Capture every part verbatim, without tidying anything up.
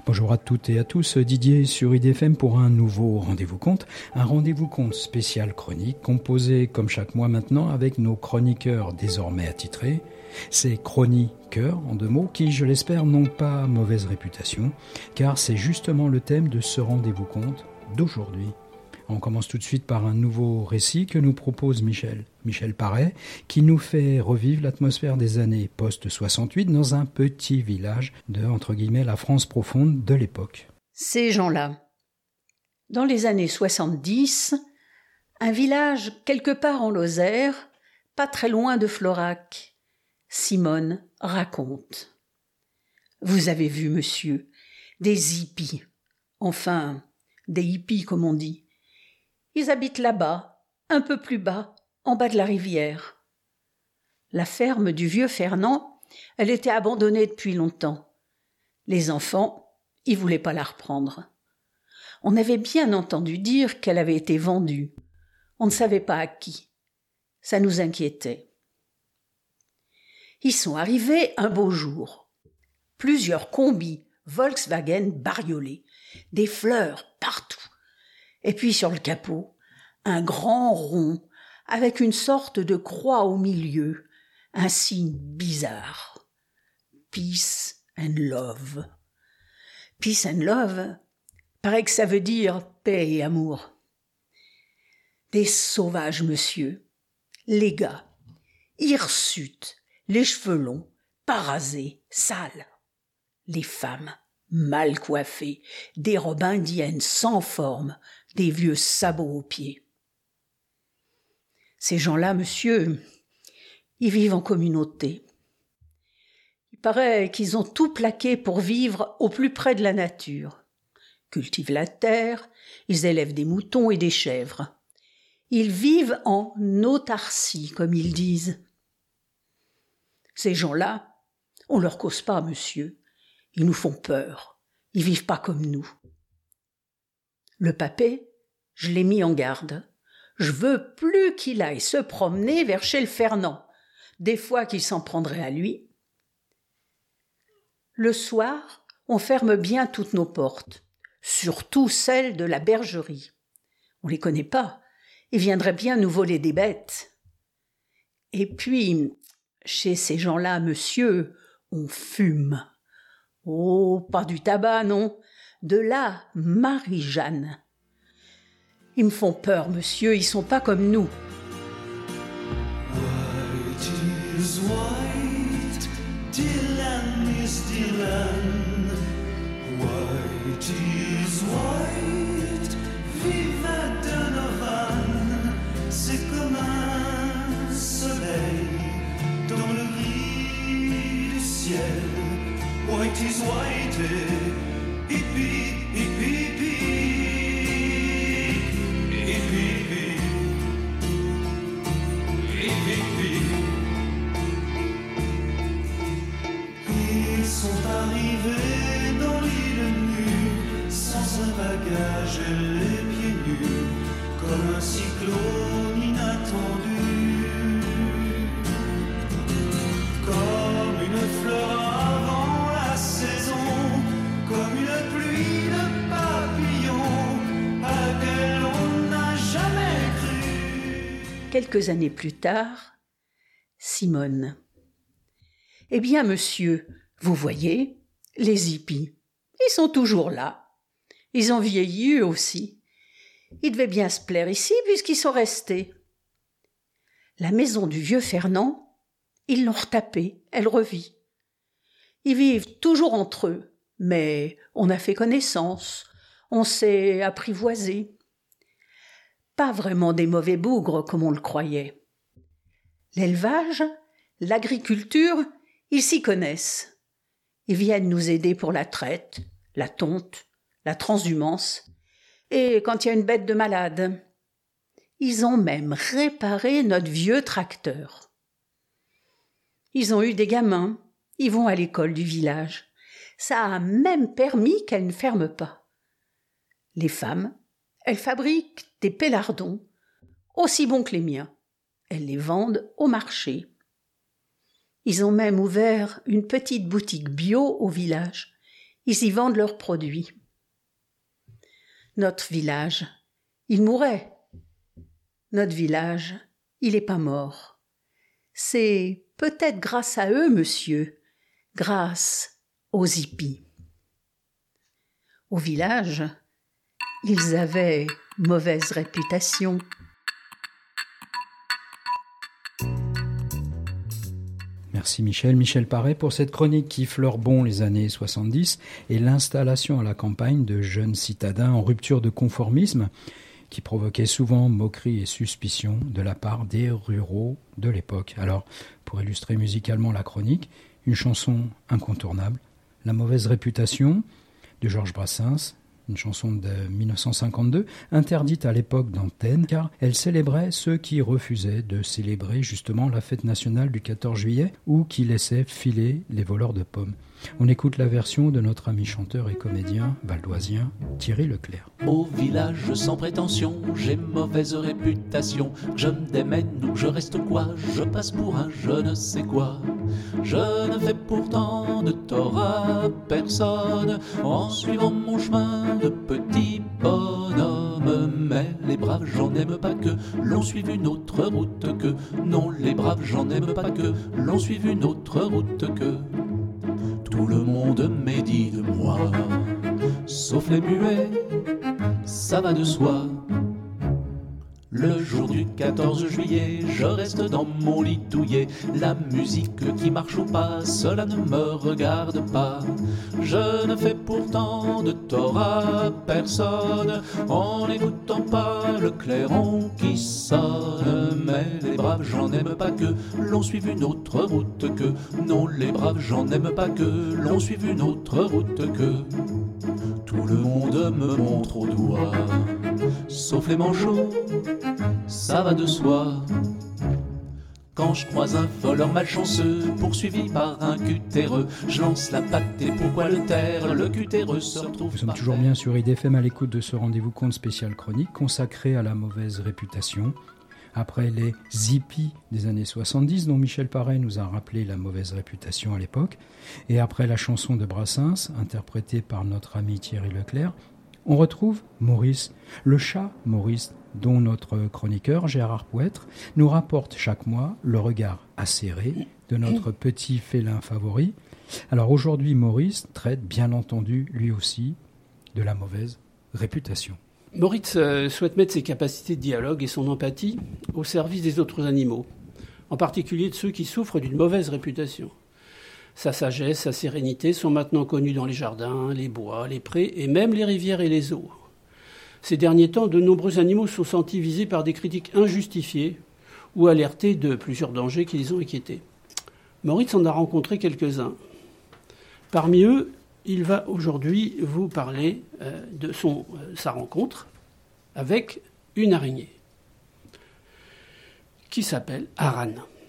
Bonjour à toutes et à tous, Didier sur I D F M pour un nouveau Rendez-vous Conte, un Rendez-vous Conte spécial chronique composé comme chaque mois maintenant avec nos chroniqueurs désormais attitrés. Ces chroniqueurs, en deux mots, qui, je l'espère, n'ont pas mauvaise réputation, car c'est justement le thème de ce Rendez-vous Conte d'aujourd'hui. On commence tout de suite par un nouveau récit que nous propose Michel, Michel Paré, qui nous fait revivre l'atmosphère des années post-soixante-huit dans un petit village de, entre guillemets, la France profonde de l'époque. Ces gens-là. Dans les années soixante-dix, un village quelque part en Lozère, pas très loin de Florac, Simone raconte. Vous avez vu, monsieur, des hippies, enfin, des hippies comme on dit. Ils habitent là-bas, un peu plus bas, en bas de la rivière. La ferme du vieux Fernand, elle était abandonnée depuis longtemps. Les enfants, ils voulaient pas la reprendre. On avait bien entendu dire qu'elle avait été vendue. On ne savait pas à qui. Ça nous inquiétait. Ils sont arrivés un beau jour. Plusieurs combis Volkswagen bariolés, des fleurs partout. Et puis sur le capot, un grand rond avec une sorte de croix au milieu, un signe bizarre. Peace and love. Peace and love, paraît que ça veut dire paix et amour. Des sauvages, monsieur. Les gars, hirsutes, les cheveux longs, pas rasés, sales. Les femmes, mal coiffées, des robes indiennes sans forme, des vieux sabots aux pieds. Ces gens-là, monsieur, ils vivent en communauté. Il paraît qu'ils ont tout plaqué pour vivre au plus près de la nature. Cultivent la terre, ils élèvent des moutons et des chèvres. Ils vivent en autarcie, comme ils disent. Ces gens-là, on leur cause pas, monsieur. Ils nous font peur. Ils vivent pas comme nous. Le papé, je l'ai mis en garde. Je veux plus qu'il aille se promener vers chez le Fernand. Des fois qu'il s'en prendrait à lui. Le soir, on ferme bien toutes nos portes, surtout celles de la bergerie. On les connaît pas. Ils viendraient bien nous voler des bêtes. Et puis, chez ces gens-là, monsieur, on fume. Oh, pas du tabac, non. De la Marie-Jeanne. Ils me font peur, monsieur, ils sont pas comme nous. White is white, Dylan is Dylan. White is white, vive Donovan. C'est comme un soleil dans le gris du ciel. White is white, hippie, hippie, hippie. Ils sont arrivés dans l'île nue, sans un bagage et les pieds nus, comme un cyclone inattendu. Comme une fleur avant la saison, comme une pluie de papillons à laquelle on n'a jamais cru. Quelques années plus tard, Simone. Eh bien, monsieur, vous voyez, les hippies, ils sont toujours là. Ils ont vieilli eux aussi. Ils devaient bien se plaire ici puisqu'ils sont restés. La maison du vieux Fernand, ils l'ont retapée, elle revit. Ils vivent toujours entre eux, mais on a fait connaissance, on s'est apprivoisé. Pas vraiment des mauvais bougres comme on le croyait. L'élevage, l'agriculture, ils s'y connaissent. Ils viennent nous aider pour la traite, la tonte, la transhumance, et quand il y a une bête de malade. Ils ont même réparé notre vieux tracteur. Ils ont eu des gamins, ils vont à l'école du village. Ça a même permis qu'elles ne ferment pas. Les femmes, elles fabriquent des pélardons, aussi bons que les miens. Elles les vendent au marché. Ils ont même ouvert une petite boutique bio au village. Ils y vendent leurs produits. Notre village, il mourait. Notre village, il n'est pas mort. C'est peut-être grâce à eux, monsieur, grâce aux hippies. Au village, ils avaient mauvaise réputation. Merci Michel. Michel Paré pour cette chronique qui fleure bon les années soixante-dix et l'installation à la campagne de jeunes citadins en rupture de conformisme qui provoquait souvent moquerie et suspicion de la part des ruraux de l'époque. Alors, pour illustrer musicalement la chronique, une chanson incontournable, La mauvaise réputation de Georges Brassens, une chanson de dix-neuf cent cinquante-deux, interdite à l'époque d'antenne, car elle célébrait ceux qui refusaient de célébrer justement la fête nationale du quatorze juillet ou qui laissaient filer les voleurs de pommes. On écoute la version de notre ami chanteur et comédien valdoisien Thierry Leclerc. Au village sans prétention, j'ai mauvaise réputation. Je me démène ou je reste quoi, je passe pour un je ne sais quoi. Je ne fais pourtant de tort à personne en suivant mon chemin de petit bonhomme. Mais les braves, j'en aime pas que l'on suive une autre route que. Non, les braves, j'en aime pas que l'on suive une autre route que. Tout le monde médit de moi, sauf les muets, ça va de soi. Le jour du quatorze juillet, je reste dans mon lit douillet. La musique qui marche ou pas, cela ne me regarde pas. Je ne fais pourtant de tort à personne en n'écoutant pas le clairon qui sonne. Mais les braves, j'en aime pas que l'on suive une autre route que. Non, les braves, j'en aime pas que l'on suive une autre route que. Tout le monde me montre au doigt, sauf les manchots, ça va de soi. Quand je croise un voleur malchanceux, poursuivi par un cutéreux, je lance la patte et pourquoi le taire, le cutéreux se retrouve. Nous sommes par toujours terre. bien sur I D F M à l'écoute de ce rendez-vous compte spécial chronique consacré à la mauvaise réputation. Après les hippies des années soixante-dix, dont Michel Paré nous a rappelé la mauvaise réputation à l'époque, et après la chanson de Brassens, interprétée par notre ami Thierry Leclerc, on retrouve Maurice, le chat Maurice, dont notre chroniqueur Gérard Pouêtre nous rapporte chaque mois le regard acéré de notre petit félin favori. Alors aujourd'hui, Maurice traite bien entendu lui aussi de la mauvaise réputation. Maurice euh, souhaite mettre ses capacités de dialogue et son empathie au service des autres animaux, en particulier de ceux qui souffrent d'une mauvaise réputation. Sa sagesse, sa sérénité sont maintenant connues dans les jardins, les bois, les prés et même les rivières et les eaux. Ces derniers temps, de nombreux animaux sont sentis visés par des critiques injustifiées ou alertés de plusieurs dangers qui les ont inquiétés. Maurice en a rencontré quelques-uns. Parmi eux, il va aujourd'hui vous parler euh, de son, euh, sa rencontre avec une araignée qui s'appelle Aran.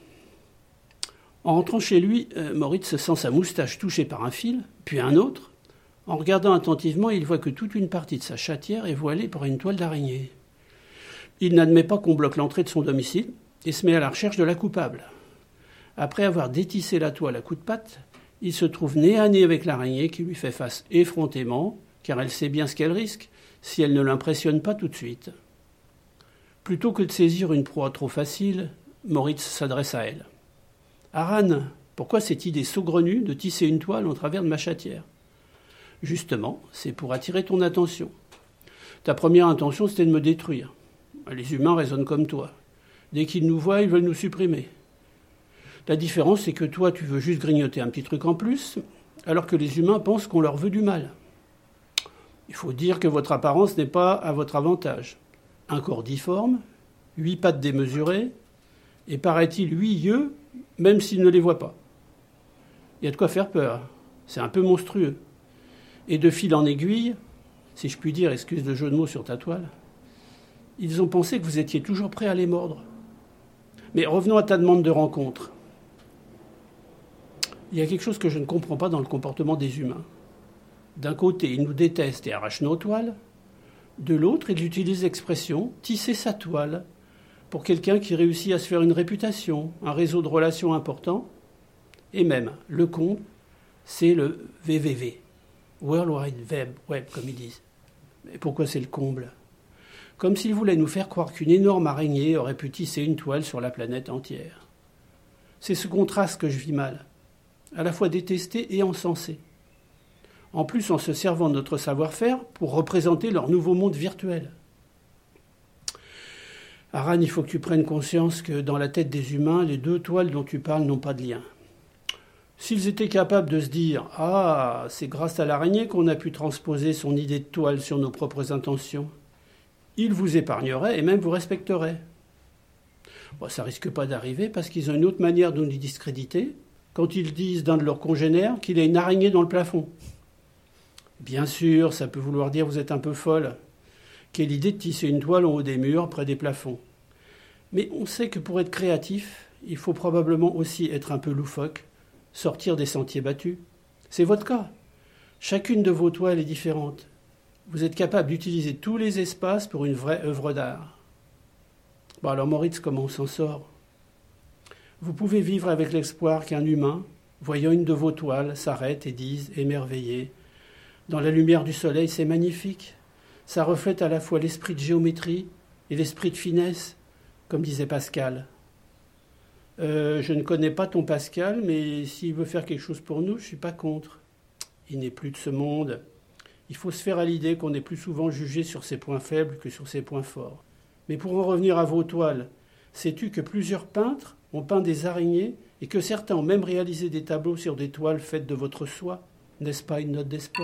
En rentrant chez lui, euh, Maurice sent sa moustache touchée par un fil, puis un autre. En regardant attentivement, il voit que toute une partie de sa chatière est voilée par une toile d'araignée. Il n'admet pas qu'on bloque l'entrée de son domicile et se met à la recherche de la coupable. Après avoir détissé la toile à coups de patte, il se trouve nez à nez avec l'araignée qui lui fait face effrontément, car elle sait bien ce qu'elle risque si elle ne l'impressionne pas tout de suite. Plutôt que de saisir une proie trop facile, Maurice s'adresse à elle. « Aran, pourquoi cette idée saugrenue de tisser une toile en travers de ma chatière ? Justement, c'est pour attirer ton attention. Ta première intention, c'était de me détruire. Les humains raisonnent comme toi. Dès qu'ils nous voient, ils veulent nous supprimer. La différence, c'est que toi, tu veux juste grignoter un petit truc en plus, alors que les humains pensent qu'on leur veut du mal. Il faut dire que votre apparence n'est pas à votre avantage. Un corps difforme, huit pattes démesurées, et paraît-il huit yeux, même s'ils ne les voient pas. Il y a de quoi faire peur. C'est un peu monstrueux. Et de fil en aiguille, si je puis dire, excuse le jeu de mots sur ta toile, ils ont pensé que vous étiez toujours prêt à les mordre. Mais revenons à ta demande de rencontre. Il y a quelque chose que je ne comprends pas dans le comportement des humains. D'un côté, ils nous détestent et arrachent nos toiles. De l'autre, ils utilisent l'expression « tisser sa toile » pour quelqu'un qui réussit à se faire une réputation, un réseau de relations important. Et même, le comble, c'est le V V V. World Wide Web, web, comme ils disent. Mais pourquoi c'est le comble ? Comme s'ils voulaient nous faire croire qu'une énorme araignée aurait pu tisser une toile sur la planète entière. C'est ce contraste que je vis mal, à la fois détesté et encensé. En plus, en se servant de notre savoir-faire pour représenter leur nouveau monde virtuel. Aran, il faut que tu prennes conscience que dans la tête des humains, les deux toiles dont tu parles n'ont pas de lien. S'ils étaient capables de se dire « Ah, c'est grâce à l'araignée qu'on a pu transposer son idée de toile sur nos propres intentions », ils vous épargneraient et même vous respecteraient. Bon, ça risque pas d'arriver parce qu'ils ont une autre manière de nous discréditer quand ils disent d'un de leurs congénères qu'il a une araignée dans le plafond. Bien sûr, ça peut vouloir dire « vous êtes un peu folle ». Quelle idée de tisser une toile en haut des murs, près des plafonds. Mais on sait que pour être créatif, il faut probablement aussi être un peu loufoque, sortir des sentiers battus. C'est votre cas. Chacune de vos toiles est différente. Vous êtes capable d'utiliser tous les espaces pour une vraie œuvre d'art. Bon alors Moritz, comment on s'en sort ? Vous pouvez vivre avec l'espoir qu'un humain, voyant une de vos toiles, s'arrête et dise, émerveillé, « Dans la lumière du soleil, c'est magnifique. Ça reflète à la fois l'esprit de géométrie et l'esprit de finesse, comme disait Pascal. Euh, je ne connais pas ton Pascal, mais s'il veut faire quelque chose pour nous, je ne suis pas contre. Il n'est plus de ce monde. Il faut se faire à l'idée qu'on est plus souvent jugé sur ses points faibles que sur ses points forts. Mais pour en revenir à vos toiles, sais-tu que plusieurs peintres ont peint des araignées et que certains ont même réalisé des tableaux sur des toiles faites de votre soie ? N'est-ce pas une note d'espoir ?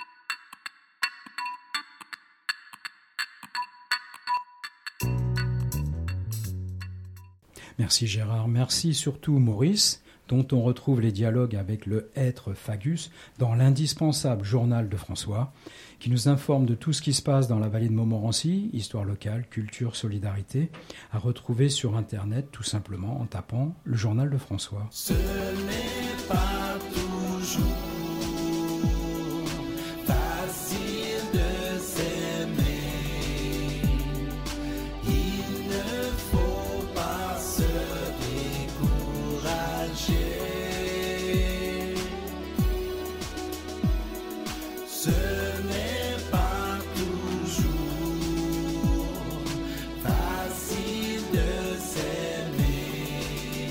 Merci Gérard, merci surtout Maurice, dont on retrouve les dialogues avec le être Fagus dans l'indispensable journal de François, qui nous informe de tout ce qui se passe dans la vallée de Montmorency, histoire locale, culture, solidarité, à retrouver sur Internet tout simplement en tapant le journal de François. Ce n'est pas toujours facile de s'aimer. Il ne faut pas se décourager. Ce n'est pas toujours facile de s'aimer.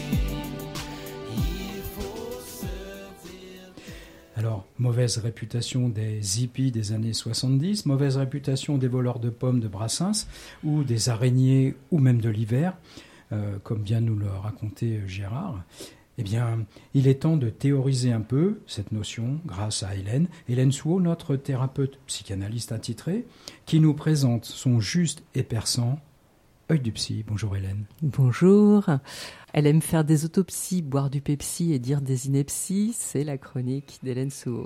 Il faut se dire. Alors, mauvaise réputation des hippies des années soixante-dix, mauvaise réputation des voleurs de pommes de Brassens, ou des araignées, ou même de l'hiver, euh, comme vient nous le raconter Gérard. Eh bien, il est temps de théoriser un peu cette notion grâce à Hélène. Hélène Souhault, notre thérapeute psychanalyste attitrée, qui nous présente son juste et perçant œil du psy. Bonjour Hélène. Bonjour. Elle aime faire des autopsies, boire du Pepsi et dire des inepties. C'est la chronique d'Hélène Souhault.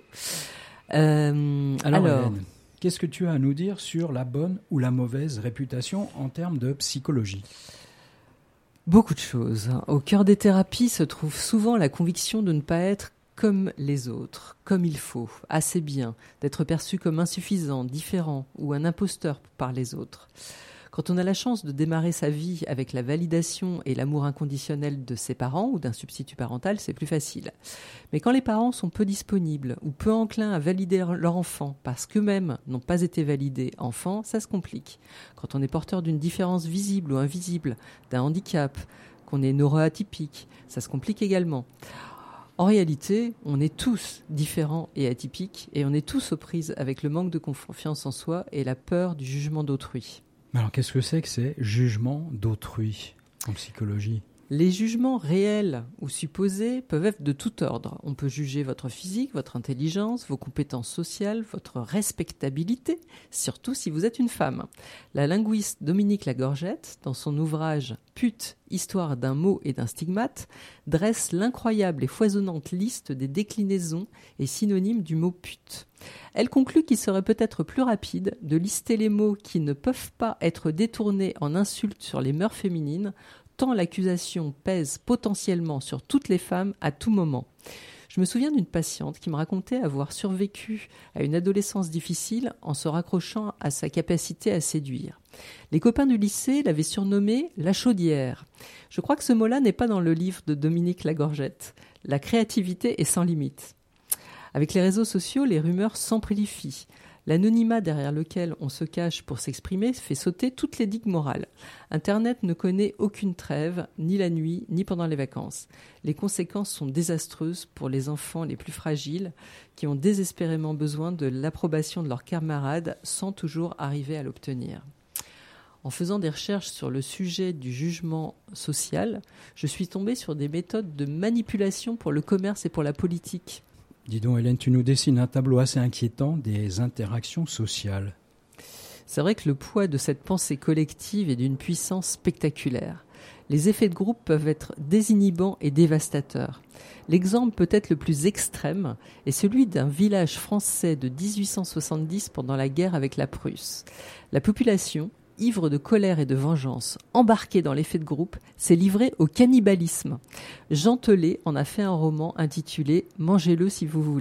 Euh, alors, alors Hélène, qu'est-ce que tu as à nous dire sur la bonne ou la mauvaise réputation en termes de psychologie ? Beaucoup de choses. Au cœur des thérapies se trouve souvent la conviction de ne pas être comme les autres, comme il faut, assez bien, d'être perçu comme insuffisant, différent ou un imposteur par les autres. Quand on a la chance de démarrer sa vie avec la validation et l'amour inconditionnel de ses parents ou d'un substitut parental, c'est plus facile. Mais quand les parents sont peu disponibles ou peu enclins à valider leur enfant parce qu'eux-mêmes n'ont pas été validés enfants, ça se complique. Quand on est porteur d'une différence visible ou invisible, d'un handicap, qu'on est neuroatypique, ça se complique également. En réalité, on est tous différents et atypiques et on est tous aux prises avec le manque de confiance en soi et la peur du jugement d'autrui. Alors, qu'est-ce que c'est que ces jugements d'autrui en psychologie ? Les jugements réels ou supposés peuvent être de tout ordre. On peut juger votre physique, votre intelligence, vos compétences sociales, votre respectabilité, surtout si vous êtes une femme. La linguiste Dominique Lagorgette, dans son ouvrage « Pute, histoire d'un mot et d'un stigmate », dresse l'incroyable et foisonnante liste des déclinaisons et synonymes du mot « pute ». Elle conclut qu'il serait peut-être plus rapide de lister les mots qui ne peuvent pas être détournés en insultes sur les mœurs féminines, tant l'accusation pèse potentiellement sur toutes les femmes à tout moment. Je me souviens d'une patiente qui me racontait avoir survécu à une adolescence difficile en se raccrochant à sa capacité à séduire. Les copains du lycée l'avaient surnommée « la chaudière ». Je crois que ce mot-là n'est pas dans le livre de Dominique Lagorgette. La créativité est sans limite. Avec les réseaux sociaux, les rumeurs s'amplifient. L'anonymat derrière lequel on se cache pour s'exprimer fait sauter toutes les digues morales. Internet ne connaît aucune trêve, ni la nuit, ni pendant les vacances. Les conséquences sont désastreuses pour les enfants les plus fragiles, qui ont désespérément besoin de l'approbation de leurs camarades sans toujours arriver à l'obtenir. En faisant des recherches sur le sujet du jugement social, je suis tombée sur des méthodes de manipulation pour le commerce et pour la politique. Dis donc Hélène, tu nous dessines un tableau assez inquiétant des interactions sociales. C'est vrai que le poids de cette pensée collective est d'une puissance spectaculaire. Les effets de groupe peuvent être désinhibants et dévastateurs. L'exemple peut-être le plus extrême est celui d'un village français de dix-huit cent soixante-dix pendant la guerre avec la Prusse. La population, ivre de colère et de vengeance, embarquée dans l'effet de groupe, s'est livrée au cannibalisme. Jean Telet en a fait un roman intitulé « Mangez-le si vous voulez ».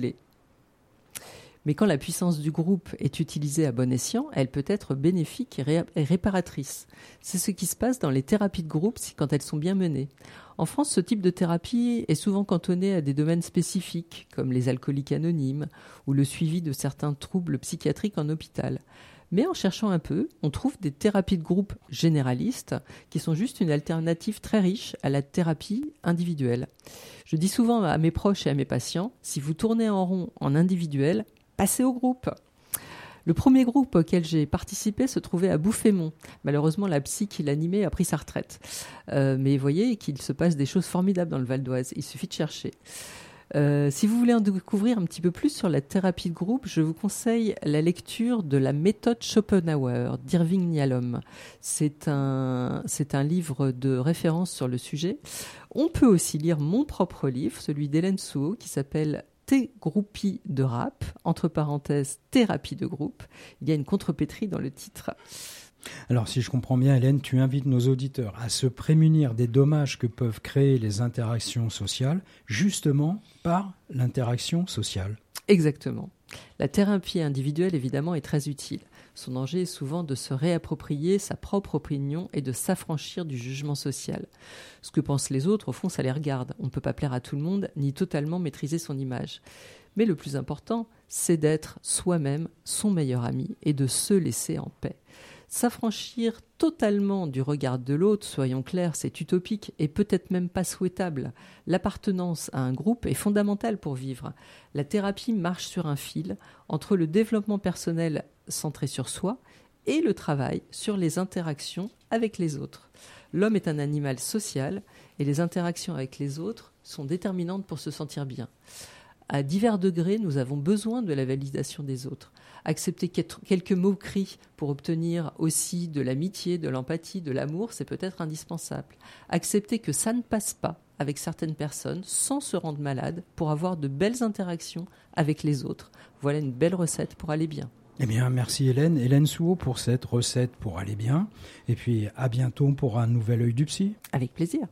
Mais quand la puissance du groupe est utilisée à bon escient, elle peut être bénéfique et, ré- et réparatrice. C'est ce qui se passe dans les thérapies de groupe quand elles sont bien menées. En France, ce type de thérapie est souvent cantonné à des domaines spécifiques, comme les alcooliques anonymes ou le suivi de certains troubles psychiatriques en hôpital. Mais en cherchant un peu, on trouve des thérapies de groupe généralistes qui sont juste une alternative très riche à la thérapie individuelle. Je dis souvent à mes proches et à mes patients, si vous tournez en rond en individuel, passez au groupe. Le premier groupe auquel j'ai participé se trouvait à Bouffémont. Malheureusement, la psy qui l'animait a pris sa retraite. Euh, mais voyez qu'il se passe des choses formidables dans le Val d'Oise. Il suffit de chercher. Euh, si vous voulez en découvrir un petit peu plus sur la thérapie de groupe, je vous conseille la lecture de la méthode Schopenhauer d'Irving Yalom. C'est un, c'est un livre de référence sur le sujet. On peut aussi lire mon propre livre, celui d'Hélène Souhault, qui s'appelle T-groupie de rap, entre parenthèses, thérapie de groupe. Il y a une contrepétrie dans le titre. Alors, si je comprends bien, Hélène, tu invites nos auditeurs à se prémunir des dommages que peuvent créer les interactions sociales, justement par l'interaction sociale. Exactement. La thérapie individuelle, évidemment, est très utile. Son danger est souvent de se réapproprier sa propre opinion et de s'affranchir du jugement social. Ce que pensent les autres, au fond, ça les regarde. On ne peut pas plaire à tout le monde, ni totalement maîtriser son image. Mais le plus important, c'est d'être soi-même son meilleur ami et de se laisser en paix. S'affranchir totalement du regard de l'autre, soyons clairs, c'est utopique et peut-être même pas souhaitable. L'appartenance à un groupe est fondamentale pour vivre. La thérapie marche sur un fil entre le développement personnel centré sur soi et le travail sur les interactions avec les autres. L'homme est un animal social et les interactions avec les autres sont déterminantes pour se sentir bien. À divers degrés, nous avons besoin de la validation des autres. Accepter quelques moqueries pour obtenir aussi de l'amitié, de l'empathie, de l'amour, c'est peut-être indispensable. Accepter que ça ne passe pas avec certaines personnes sans se rendre malade pour avoir de belles interactions avec les autres. Voilà une belle recette pour aller bien. Eh bien, merci Hélène. Hélène Souhault pour cette recette pour aller bien. Et puis, à bientôt pour un nouvel œil du psy. Avec plaisir.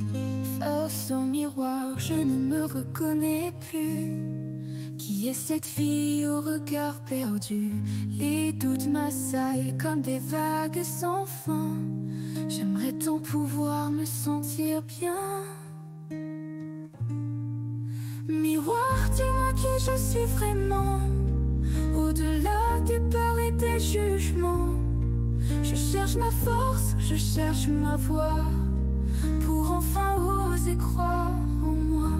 Face au miroir, je ne me reconnais plus. Qui est cette fille au regard perdu? Les doutes m'assaillent comme des vagues sans fin. J'aimerais tant pouvoir me sentir bien. Miroir, dis-moi qui je suis vraiment. Au-delà des peurs et des jugements, je cherche ma force, je cherche ma voix, pour enfin oser croire en moi.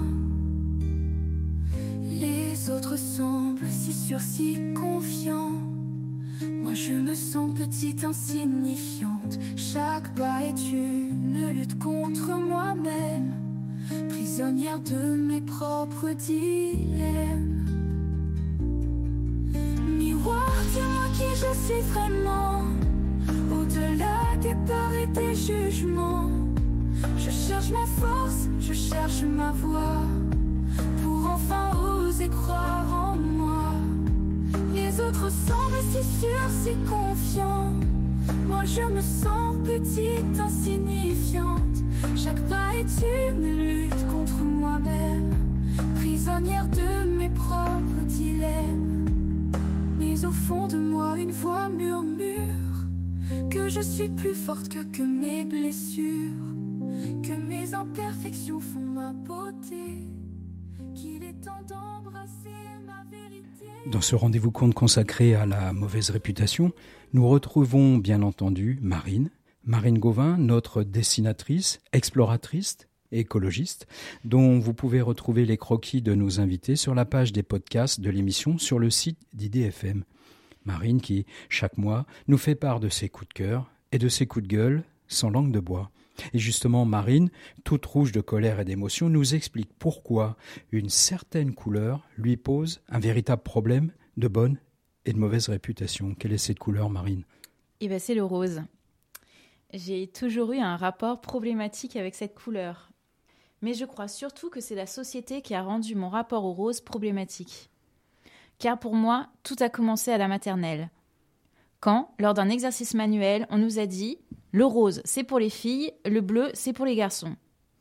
Les autres semblent si sûrs, si confiants. Moi je me sens petite, insignifiante. Chaque pas est une lutte contre moi-même, prisonnière de mes propres dilemmes. Miroir, dis-moi qui je suis vraiment. Au-delà des peurs et des jugements, je cherche ma force, je cherche ma voix, pour enfin oser croire en moi. Les autres semblent si sûrs, si confiants. Moi je me sens petite, insignifiante. Chaque pas est une lutte contre moi-même, prisonnière de mes propres dilemmes. Mais au fond de moi une voix murmure que je suis plus forte que, que mes blessures, que mes imperfections font ma beauté, qu'il est temps d'embrasser ma Dans ce rendez-vous compte consacré à la mauvaise réputation, nous retrouvons bien entendu Marine, Marine Gauvin, notre dessinatrice, exploratrice et écologiste, dont vous pouvez retrouver les croquis de nos invités sur la page des podcasts de l'émission sur le site d'I D F M. Marine qui, chaque mois, nous fait part de ses coups de cœur et de ses coups de gueule sans langue de bois. Et justement, Marine, toute rouge de colère et d'émotion, nous explique pourquoi une certaine couleur lui pose un véritable problème de bonne et de mauvaise réputation. Quelle est cette couleur, Marine ? Eh bien, c'est le rose. J'ai toujours eu un rapport problématique avec cette couleur. Mais je crois surtout que c'est la société qui a rendu mon rapport au rose problématique. Car pour moi, tout a commencé à la maternelle. Quand, lors d'un exercice manuel, on nous a dit « le rose, c'est pour les filles, le bleu, c'est pour les garçons ».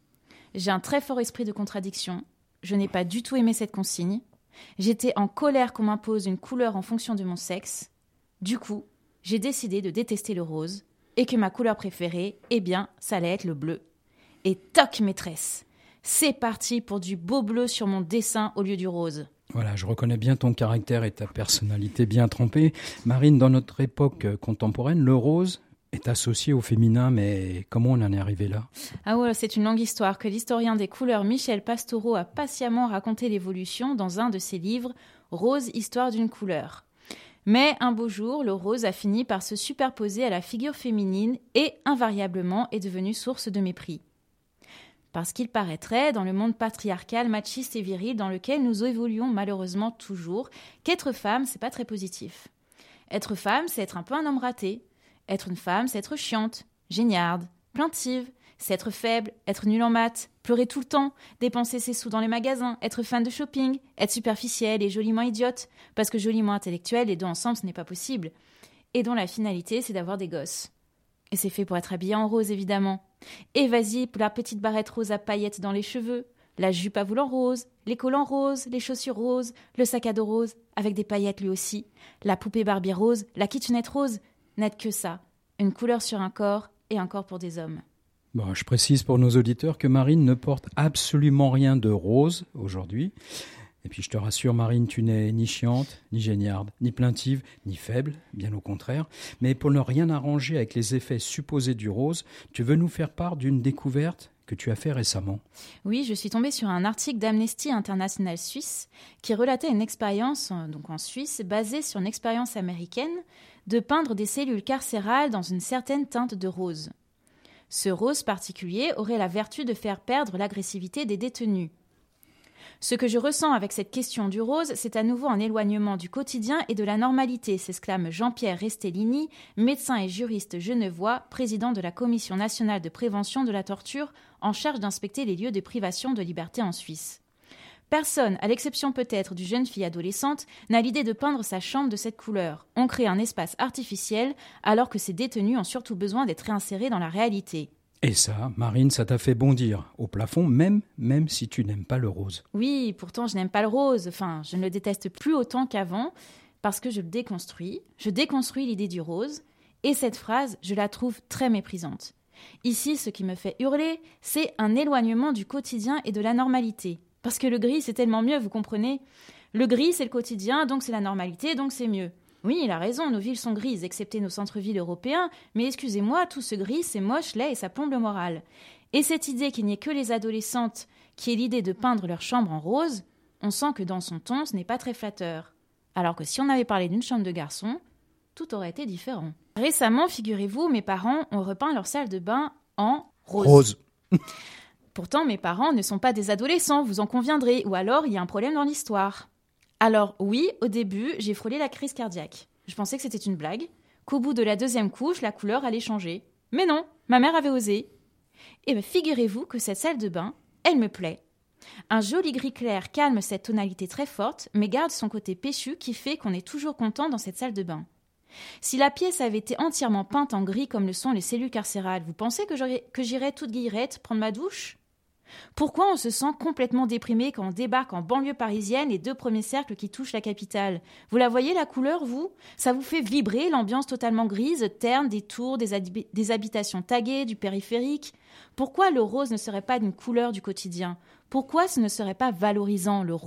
J'ai un très fort esprit de contradiction. Je n'ai pas du tout aimé cette consigne. J'étais en colère qu'on m'impose une couleur en fonction de mon sexe. Du coup, j'ai décidé de détester le rose et que ma couleur préférée, eh bien, ça allait être le bleu. Et toc, maîtresse, c'est parti pour du beau bleu sur mon dessin au lieu du rose. Voilà, je reconnais bien ton caractère et ta personnalité bien trempée. Marine, dans notre époque contemporaine, le rose est associé au féminin, mais comment on en est arrivé là ? Ah ouais, c'est une longue histoire que l'historien des couleurs Michel Pastoureau a patiemment raconté l'évolution dans un de ses livres « Rose, histoire d'une couleur ». Mais un beau jour, le rose a fini par se superposer à la figure féminine et, invariablement, est devenu source de mépris. Parce qu'il paraîtrait, dans le monde patriarcal, machiste et viril dans lequel nous évoluons malheureusement toujours, qu'être femme, c'est pas très positif. Être femme, c'est être un peu un homme raté. Être une femme, c'est être chiante, géniarde, plaintive, c'est être faible, être nulle en maths, pleurer tout le temps, dépenser ses sous dans les magasins, être fan de shopping, être superficielle et joliment idiote, parce que joliment intellectuelle, les deux ensemble, ce n'est pas possible. Et dont la finalité, c'est d'avoir des gosses. Et c'est fait pour être habillé en rose, évidemment. Et vas-y, pour la petite barrette rose à paillettes dans les cheveux, la jupe à volant rose, les collants roses, les chaussures roses, le sac à dos rose, avec des paillettes lui aussi, la poupée Barbie rose, la kitchenette rose, n'être que ça, une couleur sur un corps et un corps pour des hommes. Bon, je précise pour nos auditeurs que Marine ne porte absolument rien de rose aujourd'hui. Et puis je te rassure, Marine, tu n'es ni chiante, ni géniarde, ni plaintive, ni faible, bien au contraire. Mais pour ne rien arranger avec les effets supposés du rose, tu veux nous faire part d'une découverte que tu as fait récemment. Oui, je suis tombée sur un article d'Amnesty International Suisse qui relatait une expérience donc en Suisse basée sur une expérience américaine de peindre des cellules carcérales dans une certaine teinte de rose. Ce rose particulier aurait la vertu de faire perdre l'agressivité des détenus. Ce que je ressens avec cette question du rose, c'est à nouveau un éloignement du quotidien et de la normalité, s'exclame Jean-Pierre Restellini, médecin et juriste genevois, président de la Commission nationale de prévention de la torture, en charge d'inspecter les lieux de privation de liberté en Suisse. Personne, à l'exception peut-être d'une jeune fille adolescente, n'a l'idée de peindre sa chambre de cette couleur. On crée un espace artificiel, alors que ces détenus ont surtout besoin d'être réinsérés dans la réalité. Et ça, Marine, ça t'a fait bondir au plafond, même, même si tu n'aimes pas le rose. Oui, pourtant je n'aime pas le rose. Enfin, je ne le déteste plus autant qu'avant, parce que je le déconstruis. Je déconstruis l'idée du rose, et cette phrase, je la trouve très méprisante. Ici, ce qui me fait hurler, c'est un éloignement du quotidien et de la normalité. Parce que le gris, c'est tellement mieux, vous comprenez ? Le gris, c'est le quotidien, donc c'est la normalité, donc c'est mieux. Oui, il a raison, nos villes sont grises, excepté nos centres-villes européens, mais excusez-moi, tout ce gris, c'est moche, laid et ça plombe le moral. Et cette idée qu'il n'y ait que les adolescentes qui aient l'idée de peindre leur chambre en rose, on sent que dans son ton, ce n'est pas très flatteur. Alors que si on avait parlé d'une chambre de garçon, tout aurait été différent. Récemment, figurez-vous, mes parents ont repeint leur salle de bain en rose. Rose. Pourtant, mes parents ne sont pas des adolescents, vous en conviendrez, ou alors il y a un problème dans l'histoire. Alors oui, au début, j'ai frôlé la crise cardiaque. Je pensais que c'était une blague, qu'au bout de la deuxième couche, la couleur allait changer. Mais non, ma mère avait osé. Et bien, figurez-vous que cette salle de bain, elle me plaît. Un joli gris clair calme cette tonalité très forte, mais garde son côté péchu qui fait qu'on est toujours content dans cette salle de bain. Si la pièce avait été entièrement peinte en gris comme le sont les cellules carcérales, vous pensez que, j'aurais, que j'irais toute guillerette prendre ma douche ? Pourquoi on se sent complètement déprimé quand on débarque en banlieue parisienne, les deux premiers cercles qui touchent la capitale ? Vous la voyez, la couleur, vous ? Ça vous fait vibrer l'ambiance totalement grise, terne, des tours, des, hab- des habitations taguées, du périphérique ? Pourquoi le rose ne serait pas une couleur du quotidien ? Pourquoi ce ne serait pas valorisant, le rose ?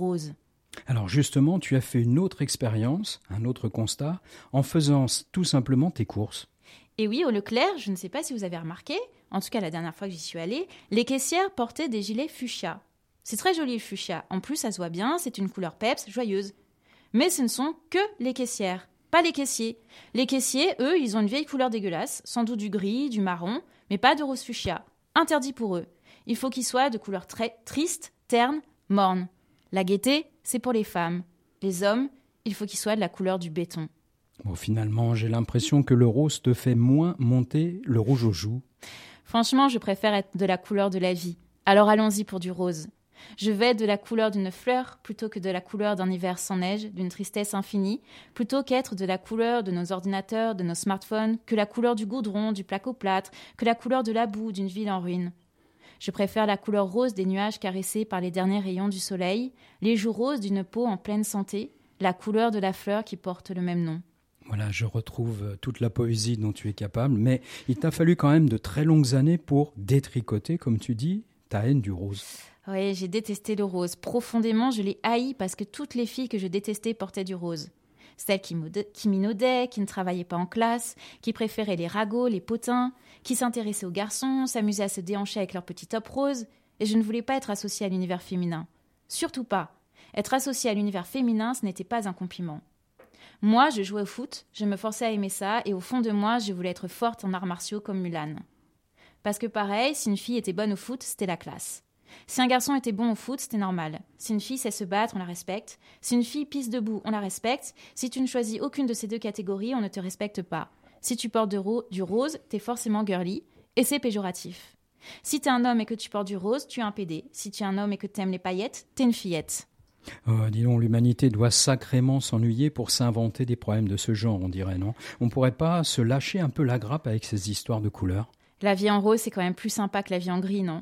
Alors justement, tu as fait une autre expérience, un autre constat, en faisant tout simplement tes courses. Et oui, au Leclerc, je ne sais pas si vous avez remarqué, en tout cas la dernière fois que j'y suis allée, les caissières portaient des gilets fuchsia. C'est très joli le fuchsia, en plus ça se voit bien, c'est une couleur peps, joyeuse. Mais ce ne sont que les caissières, pas les caissiers. Les caissiers, eux, ils ont une vieille couleur dégueulasse, sans doute du gris, du marron, mais pas de rose fuchsia. Interdit pour eux. Il faut qu'ils soient de couleur très triste, terne, morne. La gaieté, c'est pour les femmes. Les hommes, il faut qu'ils soient de la couleur du béton. Bon, finalement, j'ai l'impression que le rose te fait moins monter le rouge aux joues. Franchement, je préfère être de la couleur de la vie. Alors allons-y pour du rose. Je vais être de la couleur d'une fleur plutôt que de la couleur d'un hiver sans neige, d'une tristesse infinie, plutôt qu'être de la couleur de nos ordinateurs, de nos smartphones, que la couleur du goudron, du placo-plâtre, que la couleur de la boue d'une ville en ruine. Je préfère la couleur rose des nuages caressés par les derniers rayons du soleil, les joues roses d'une peau en pleine santé, la couleur de la fleur qui porte le même nom. Voilà, je retrouve toute la poésie dont tu es capable, mais il t'a fallu quand même de très longues années pour détricoter, comme tu dis, ta haine du rose. Oui, j'ai détesté le rose. Profondément, je l'ai haï parce que toutes les filles que je détestais portaient du rose. Celles qui, mode- qui minaudaient, qui ne travaillaient pas en classe, qui préféraient les ragots, les potins, qui s'intéressaient aux garçons, s'amusaient à se déhancher avec leur petit top rose. Et je ne voulais pas être associée à l'univers féminin. Surtout pas. Être associée à l'univers féminin, ce n'était pas un compliment. Moi, je jouais au foot, je me forçais à aimer ça, et au fond de moi, je voulais être forte en arts martiaux comme Mulan. Parce que pareil, si une fille était bonne au foot, c'était la classe. Si un garçon était bon au foot, c'était normal. Si une fille sait se battre, on la respecte. Si une fille pisse debout, on la respecte. Si tu ne choisis aucune de ces deux catégories, on ne te respecte pas. Si tu portes de ro- du rose, t'es forcément girly, et c'est péjoratif. Si t'es un homme et que tu portes du rose, tu es un pédé. Si tu es un homme et que t'aimes les paillettes, t'es une fillette. Oh, dis donc, l'humanité doit sacrément s'ennuyer pour s'inventer des problèmes de ce genre, on dirait, non ? On pourrait pas se lâcher un peu la grappe avec ces histoires de couleurs ? La vie en rose, c'est quand même plus sympa que la vie en gris, non ?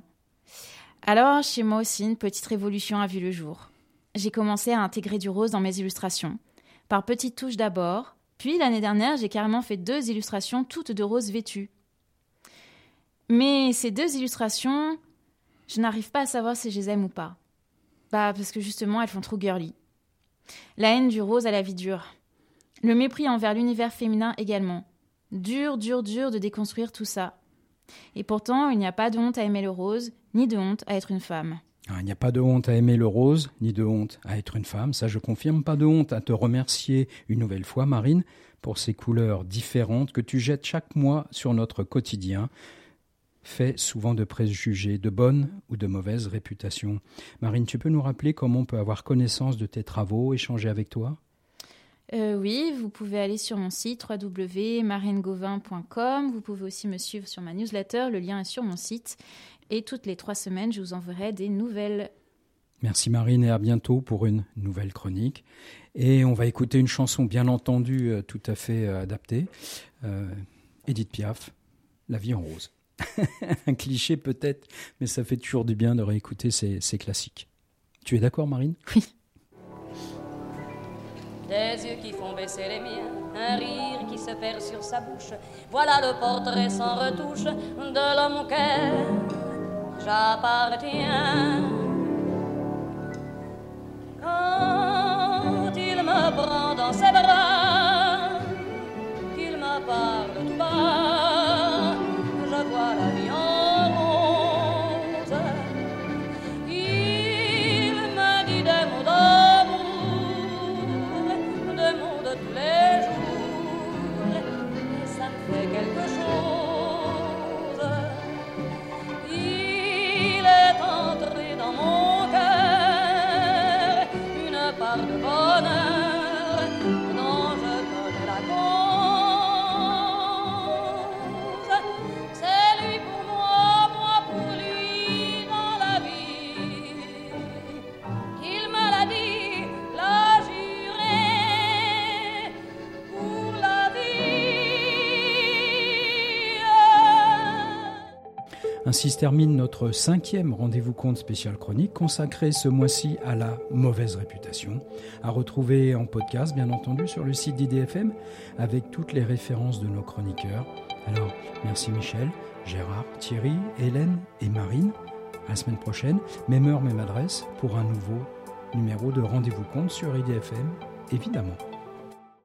Alors, chez moi aussi, une petite révolution a vu le jour. J'ai commencé à intégrer du rose dans mes illustrations. Par petites touches d'abord, puis l'année dernière, j'ai carrément fait deux illustrations toutes de rose vêtues. Mais ces deux illustrations, je n'arrive pas à savoir si je les aime ou pas. Bah, parce que justement, elles font trop girly. La haine du rose à la vie dure. Le mépris envers l'univers féminin également. Dur, dur, dur de déconstruire tout ça. Et pourtant, il n'y a pas de honte à aimer le rose, ni de honte à être une femme. Ah, il n'y a pas de honte à aimer le rose, ni de honte à être une femme, ça je confirme. Pas de honte à te remercier une nouvelle fois, Marine, pour ces couleurs différentes que tu jettes chaque mois sur notre quotidien, fait souvent de préjugés, de bonne ou de mauvaise réputation. Marine, tu peux nous rappeler comment on peut avoir connaissance de tes travaux, échanger avec toi ? Euh, oui, vous pouvez aller sur mon site w w w point marine gauvin point com. Vous pouvez aussi me suivre sur ma newsletter. Le lien est sur mon site. Et toutes les trois semaines, je vous enverrai des nouvelles. Merci Marine et à bientôt pour une nouvelle chronique. Et on va écouter une chanson bien entendu euh, tout à fait euh, adaptée. Euh, Édith Piaf, La vie en rose. Un cliché peut-être, mais ça fait toujours du bien de réécouter ces, ces classiques. Tu es d'accord Marine ? Oui. Des yeux qui font baisser les miens, un rire qui se perd sur sa bouche. Voilà le portrait sans retouche de l'homme auquel j'appartiens. Quand il me prend dans ses bras, qu'il me parle tout bas, je vois la vie en rose. Il me dit des mots d'amour, des mots de tous les jours, et ça me fait quelque chose. Il est entré dans mon cœur une part de bonheur dont je connais la cause. C'est lui pour moi, moi pour lui dans la vie. Il me l'a dit, l'a juré pour la vie. Ainsi se termine notre cinquième rendez-vous compte spécial chronique consacré ce mois-ci à la mauvaise réputation, à retrouver en podcast bien entendu sur le site d'I D F M avec toutes les références de nos chroniqueurs. Alors merci Michel, Gérard, Thierry, Hélène et Marine. À la semaine prochaine, même heure, même adresse pour un nouveau numéro de Rendez-vous Compte sur I D F M, évidemment.